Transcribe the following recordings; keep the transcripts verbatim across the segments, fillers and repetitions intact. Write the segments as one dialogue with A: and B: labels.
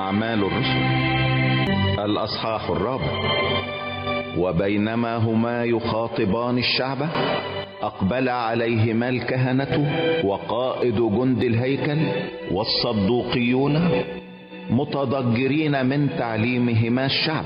A: أعمال الرسل الأصحاح الرابع. وبينما هما يخاطبان الشعب أقبل عليهما الكهنة وقائد جند الهيكل والصدوقيون متضجرين من تعليمهما الشعب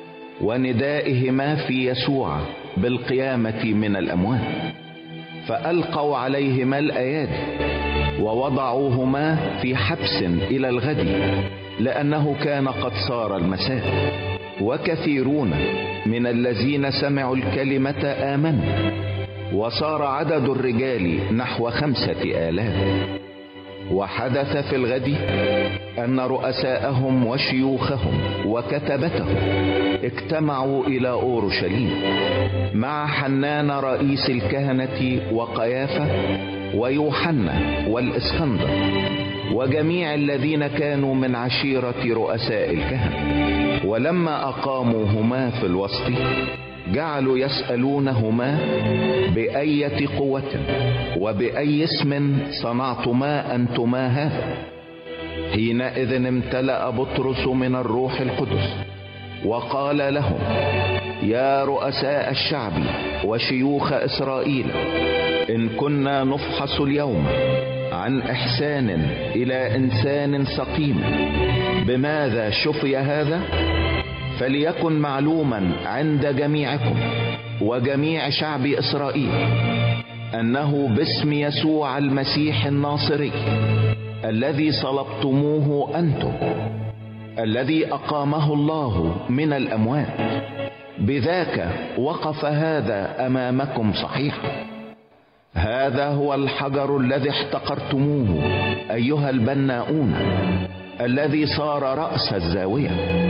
A: وندائهما في يسوع بالقيامة من الأموات، فألقوا عليهما الأيادي ووضعوهما في حبس إلى الغد، لأنه كان قد صار المساء، وكثيرون من الذين سمعوا الكلمة آمنوا، وصار عدد الرجال نحو خمسة آلاف. وحدث في الغد أن رؤساءهم وشيوخهم وكتبتهم اجتمعوا إلى أورشليم مع حنان رئيس الكهنة وقيافة ويوحنا والإسكندر وجميع الذين كانوا من عشيرة رؤساء الكهنة. ولما أقاموهما في الوسط جعلوا يسألونهما بأية قوة وبأي اسم صنعتما أنتما هذا. حينئذ امتلأ بطرس من الروح القدس وقال لهم: يا رؤساء الشعب وشيوخ إسرائيل، إن كنا نفحص اليوم عن إحسان إلى إنسان سقيم بماذا شفي هذا، فليكن معلوما عند جميعكم وجميع شعب إسرائيل أنه باسم يسوع المسيح الناصري الذي صلبتموه أنتم، الذي أقامه الله من الأموات، بذاك وقف هذا أمامكم صحيحا. هذا هو الحجر الذي احتقرتموه أيها البناؤون، الذي صار رأس الزاوية،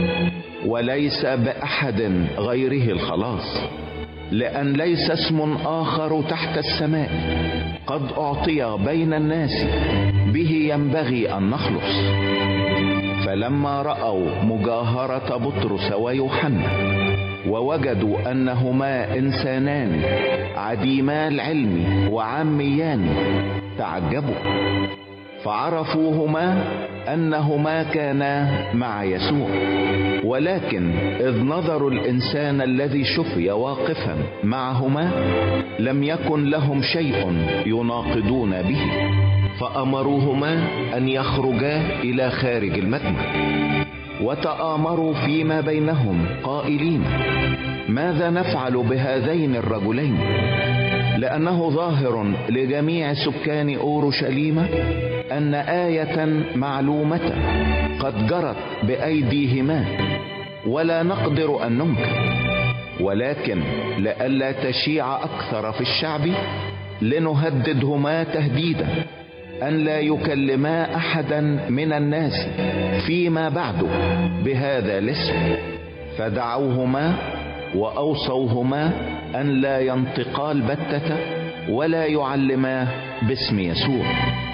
A: وليس بأحد غيره الخلاص، لأن ليس اسم آخر تحت السماء قد أعطي بين الناس به ينبغي أن نخلص. فلما رأوا مجاهرة بطرس ويوحنا ووجدوا أنهما إنسانان عديما العلم وعاميان تعجبوا، فعرفوهما أنهما كانا مع يسوع. ولكن إذ نظروا الإنسان الذي شفي واقفا معهما لم يكن لهم شيء يناقضون به، فأمروهما أن يخرجا إلى خارج المجمع، وتآمروا فيما بينهم قائلين: ماذا نفعل بهذين الرجلين؟ لأنه ظاهر لجميع سكان أورشليم أن آية معلومة قد جرت بأيديهما، ولا نقدر أن ننكر، ولكن لئلا تشيع أكثر في الشعب لنهددهما تهديدا أن لا يكلما أحدا من الناس فيما بعد بهذا الاسم. فدعوهما وأوصوهما أن لا ينطقا البتة ولا يعلما باسم يسوع.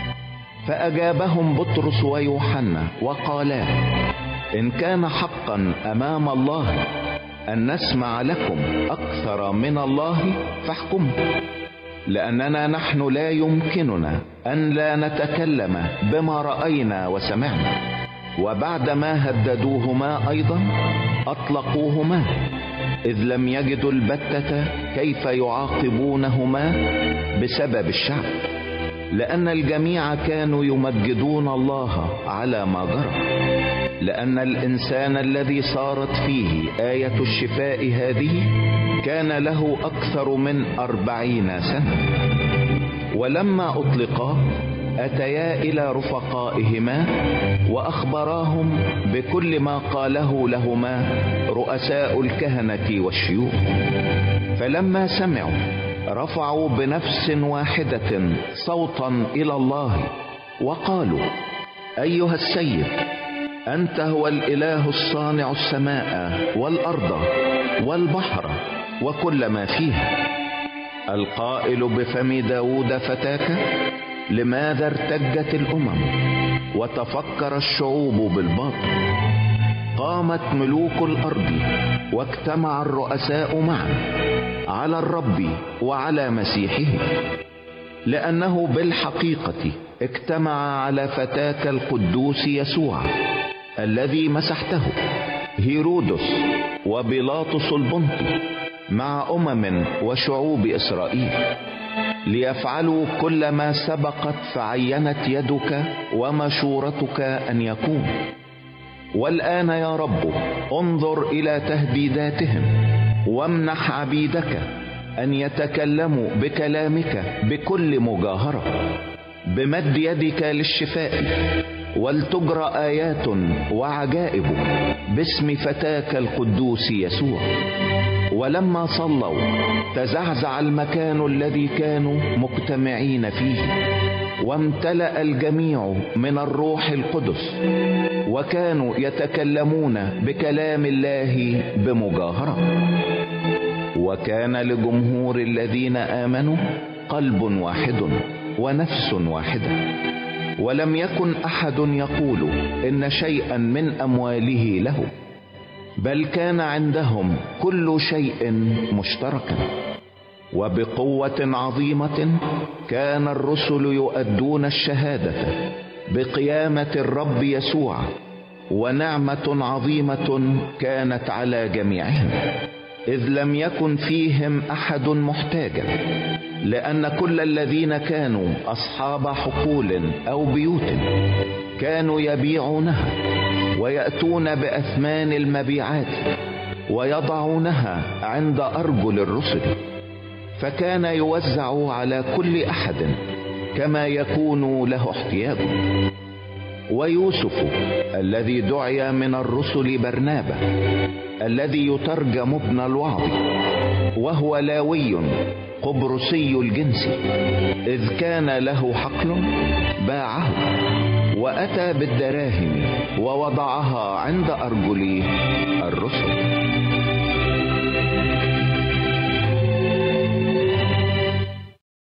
A: فأجابهم بطرس ويوحنا وقالا: إن كان حقا أمام الله أن نسمع لكم أكثر من الله فاحكموا، لأننا نحن لا يمكننا أن لا نتكلم بما رأينا وسمعنا. وبعدما هددوهما أيضا أطلقوهما، إذ لم يجدوا البتة كيف يعاقبونهما بسبب الشعب، لأن الجميع كانوا يمجدون الله على ما جرى، لأن الإنسان الذي صارت فيه آية الشفاء هذه كان له أكثر من أربعين سنة. ولما أطلقا أتيا إلى رفقائهما وأخبراهم بكل ما قاله لهما رؤساء الكهنة والشيوخ. فلما سمعوا رفعوا بنفس واحدة صوتا إلى الله وقالوا: أيها السيد، أنت هو الإله الصانع السماء والأرض والبحر وكل ما فيها، القائل بفم داود فتاك: لماذا ارتجت الأمم وتفكر الشعوب بالباطل؟ قامت ملوك الأرض واجتمع الرؤساء معا على الرب وعلى مسيحه، لأنه بالحقيقة اجتمع على فتاك القدوس يسوع الذي مسحته هيرودس وبيلاطس البنطي مع أمم وشعوب إسرائيل، ليفعلوا كل ما سبقت فعينت يدك ومشورتك أن يكون. والآن يا رب انظر إلى تهديداتهم، وامنح عبيدك أن يتكلموا بكلامك بكل مجاهرة بمد يدك للشفاء، ولتجرى آيات وعجائب باسم فتاك القدوس يسوع. ولما صلوا تزعزع المكان الذي كانوا مجتمعين فيه، وامتلأ الجميع من الروح القدس، وكانوا يتكلمون بكلام الله بمجاهرة. وكان لجمهور الذين آمنوا قلب واحد ونفس واحدة، ولم يكن أحد يقول إن شيئا من أمواله له، بل كان عندهم كل شيء مشتركا. وبقوة عظيمة كان الرسل يؤدون الشهادة بقيامة الرب يسوع، ونعمة عظيمة كانت على جميعهم، إذ لم يكن فيهم أحد محتاجا، لأن كل الذين كانوا أصحاب حقول أو بيوت كانوا يبيعونها ويأتون بأثمان المبيعات ويضعونها عند أرجل الرسل، فكان يوزع على كل أحد كما يكون له احتياج. ويوسف الذي دعي من الرسل برنابا، الذي يترجم ابن الوعظ، وهو لاوي قبرصي الجنس، إذ كان له حقل باعه وأتى بالدراهم ووضعها عند أرجل الرسل.